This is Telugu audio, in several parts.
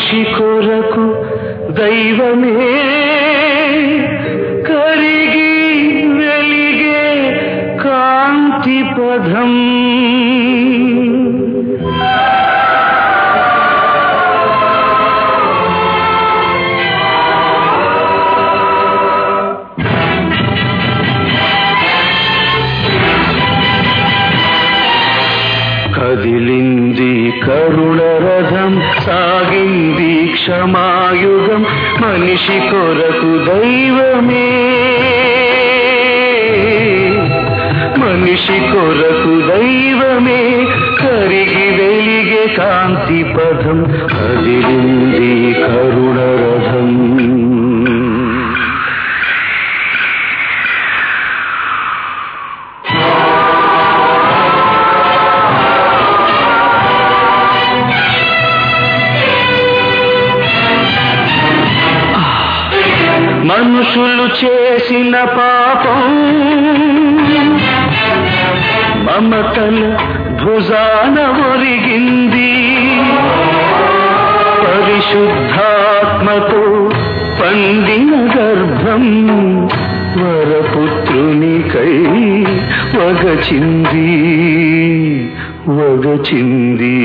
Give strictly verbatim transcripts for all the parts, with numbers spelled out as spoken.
మనిషి కొరకు దైవమే కరిగి వెలిగే కాంతి పదం. కదిలింది కరుణ రథం, సాగింది క్షమాయుగం, మనిషి కొరకు దైవమే, మనిషి కొరకు దైవమే కరిగి వెలిగే కాంతి పదం. కదిలింది కరుణ రథం. మనుషులు చేసిన పాపం మమతల భుజాన ఒరిగింది, పరిశుద్ధాత్మతో పండిన గర్భం వరపుత్రునికై వగచింది వగచింది.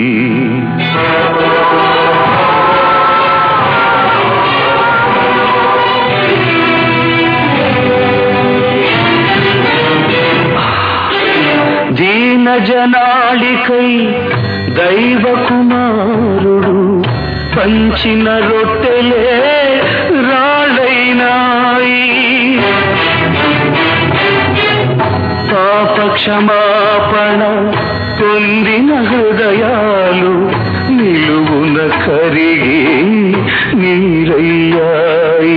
దీన జనాళికై దైవ కుమారుడు పంచిన రొట్టెలే రాళ్ళైనాయి, పాప క్షమాపణ పొందిన హృదయాలు నిలువున కరిగి నీరయ్యాయి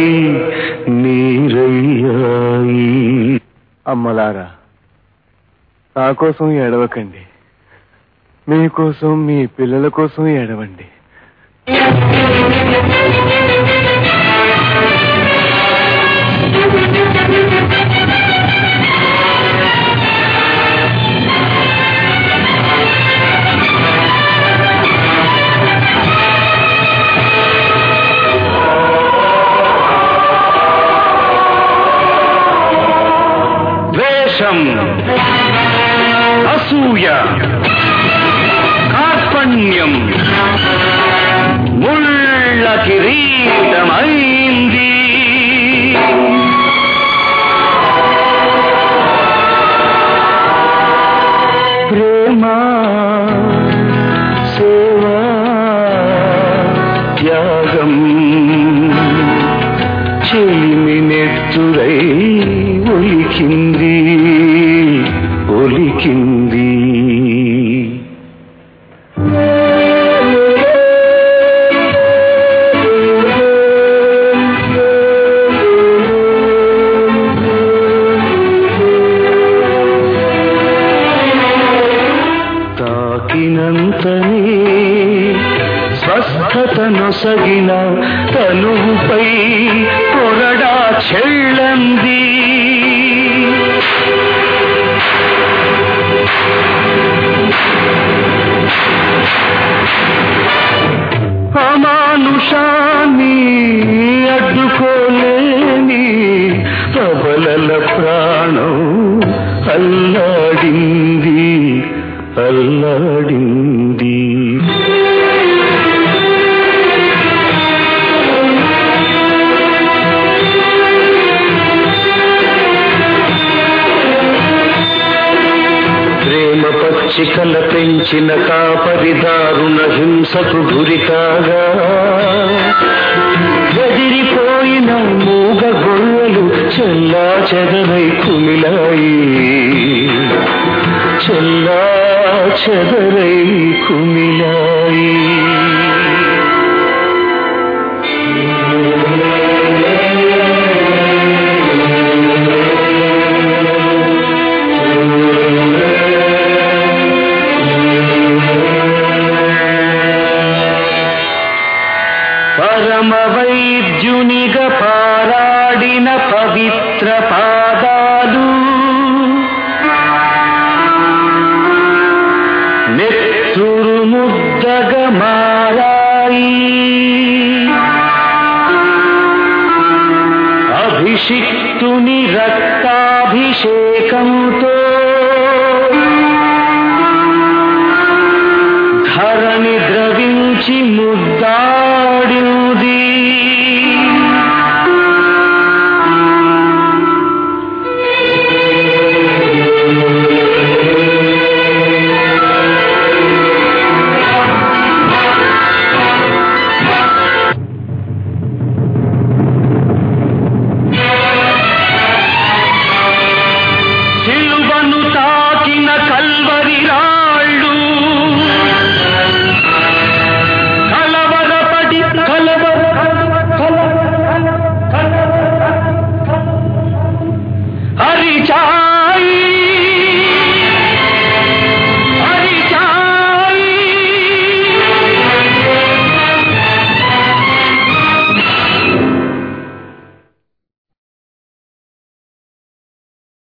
నీరయ్యాయి. అమ్మలారా, నా కోసం ఏడవకండి, మీకోసం మీ పిల్లల కోసం ఏడవండి. ద్వేషం, అసూయ, కార్పణ్యం ముళ్ళ కిరీటమైంది. ప్రేమ, సేవా, త్యాగం చెలిమి నెత్తురై ఒలికింది ఒలికింది. తాకినంతనే స్వస్థతనొసగిన తనువుపై కొరడా చెళ్ళంది. అమానుషాన్ని అడ్డుకోలేని ప్రబలల ప్రాణం అల్లాడింది అల్లాడింది. ప్రేమ పచ్చికల పెంచిన కాపరి దారుణ హింసకు గురి కాగా, ఎదిరిపోయిన మూగ గొర్రెలు చెల్లా చెదరై కుమిలాయి చెల్లా చెదరై కుమిలాయి. పరమ వైద్యునిగా పారాడిన పవిత్ర పాదాలు, నెత్తురు ముద్దగా మారాయి. అభిషిక్తుని రక్తాభిషేకంతో ధరణి ద్రవించి ముద్దాడింది. సిలువను తాకిన కల్వ